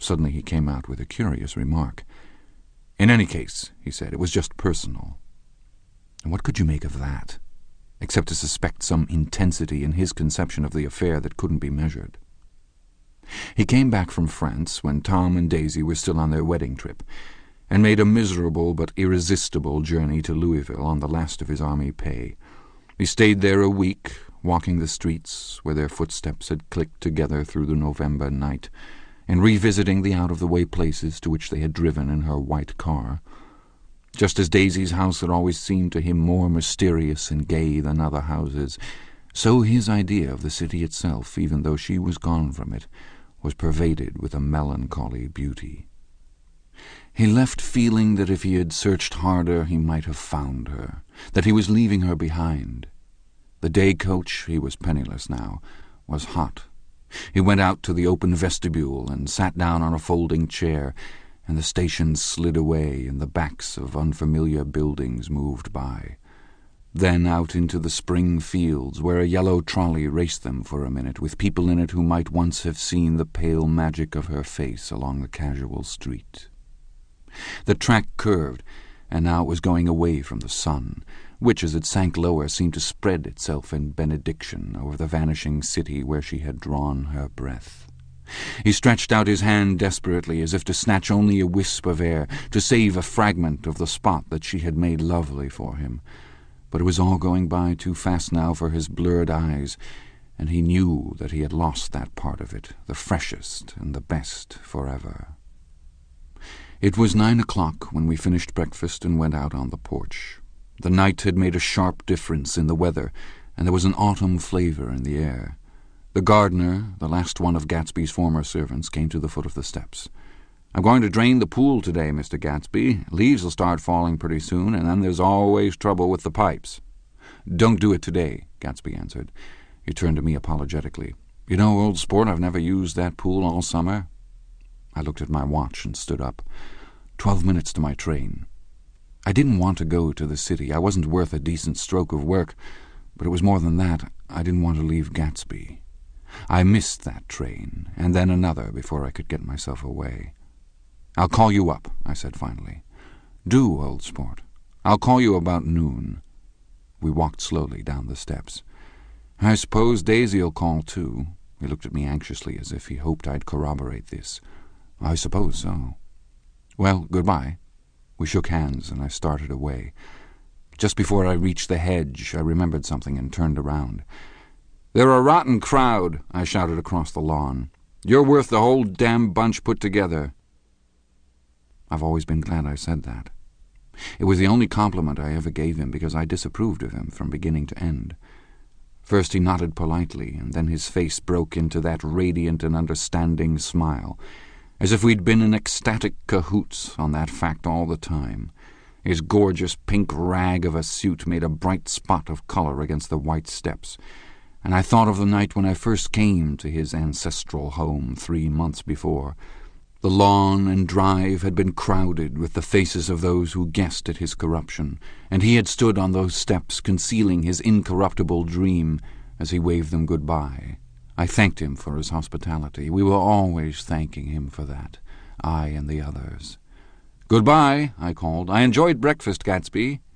Suddenly he came out with a curious remark. "In any case," he said, "it was just personal." And what could you make of that, except to suspect some intensity in his conception of the affair that couldn't be measured? He came back from France when Tom and Daisy were still on their wedding trip, and made a miserable but irresistible journey to Louisville on the last of his army pay. He stayed there a week, walking the streets where their footsteps had clicked together through the November night, and revisiting the out-of-the-way places to which they had driven in her white car. Just as Daisy's house had always seemed to him more mysterious and gay than other houses, so his idea of the city itself, even though she was gone from it, was pervaded with a melancholy beauty. He left feeling that if he had searched harder he might have found her, that he was leaving her behind. The day coach, he was penniless now, was hot. He went out to the open vestibule and sat down on a folding chair, and the stations slid away and the backs of unfamiliar buildings moved by. Then out into the spring fields, where a yellow trolley raced them for a minute, with people in it who might once have seen the pale magic of her face along the casual street. The track curved, and now it was going away from the sun, which, as it sank lower, seemed to spread itself in benediction over the vanishing city where she had drawn her breath. He stretched out his hand desperately, as if to snatch only a wisp of air, to save a fragment of the spot that she had made lovely for him. But it was all going by too fast now for his blurred eyes, and he knew that he had lost that part of it, the freshest and the best, forever. It was 9 o'clock when we finished breakfast and went out on the porch. The night had made a sharp difference in the weather, and there was an autumn flavor in the air. The gardener, the last one of Gatsby's former servants, came to the foot of the steps. "I'm going to drain the pool today, Mr. Gatsby. Leaves will start falling pretty soon, and then there's always trouble with the pipes." "Don't do it today," Gatsby answered. He turned to me apologetically. "You know, old sport, I've never used that pool all summer." I looked at my watch and stood up. 12 minutes to my train. I didn't want to go to the city. I wasn't worth a decent stroke of work, but it was more than that. I didn't want to leave Gatsby. I missed that train, and then another before I could get myself away. "I'll call you up," I said finally. "Do, old sport. I'll call you about noon." We walked slowly down the steps. "I suppose Daisy'll call too." He looked at me anxiously, as if he hoped I'd corroborate this. "I suppose so." "Well, goodbye." We shook hands, and I started away. Just before I reached the hedge, I remembered something and turned around. "They're a rotten crowd," I shouted across the lawn. "You're worth the whole damn bunch put together." I've always been glad I said that. It was the only compliment I ever gave him, because I disapproved of him from beginning to end. First he nodded politely, and then his face broke into that radiant and understanding smile, as if we'd been in ecstatic cahoots on that fact all the time. His gorgeous pink rag of a suit made a bright spot of color against the white steps, and I thought of the night when I first came to his ancestral home 3 months before. The lawn and drive had been crowded with the faces of those who guessed at his corruption, and he had stood on those steps concealing his incorruptible dream as he waved them goodbye. I thanked him for his hospitality. We were always thanking him for that, I and the others. "Goodbye," I called. "I enjoyed breakfast, Gatsby."